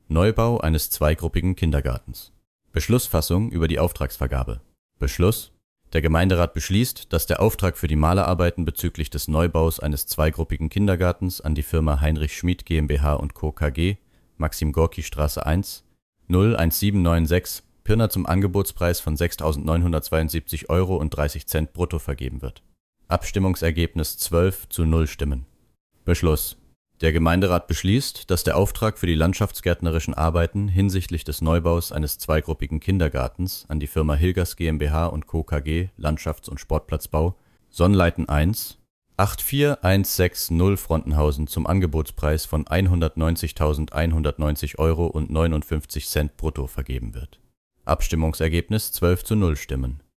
Neubau eines zweigruppigen Kindergartens. Beschlussfassung über die Auftragsvergabe. Beschluss: Der Gemeinderat beschließt, dass der Auftrag für die Malerarbeiten bezüglich des Neubaus eines zweigruppigen Kindergartens an die Firma Heinrich Schmid GmbH & Co. KG, Maxim-Gorki-Straße 1, 01796, Pirna zum Angebotspreis von 6.972,30 € brutto vergeben wird. Abstimmungsergebnis 12:0 Stimmen. Beschluss: Der Gemeinderat beschließt, dass der Auftrag für die landschaftsgärtnerischen Arbeiten hinsichtlich des Neubaus eines zweigruppigen Kindergartens an die Firma Hilgers GmbH & Co. KG, Landschafts- und Sportplatzbau, Sonnleiten 1, 84160 Frontenhausen zum Angebotspreis von 190.190,59 € brutto vergeben wird. Abstimmungsergebnis 12:0 Stimmen.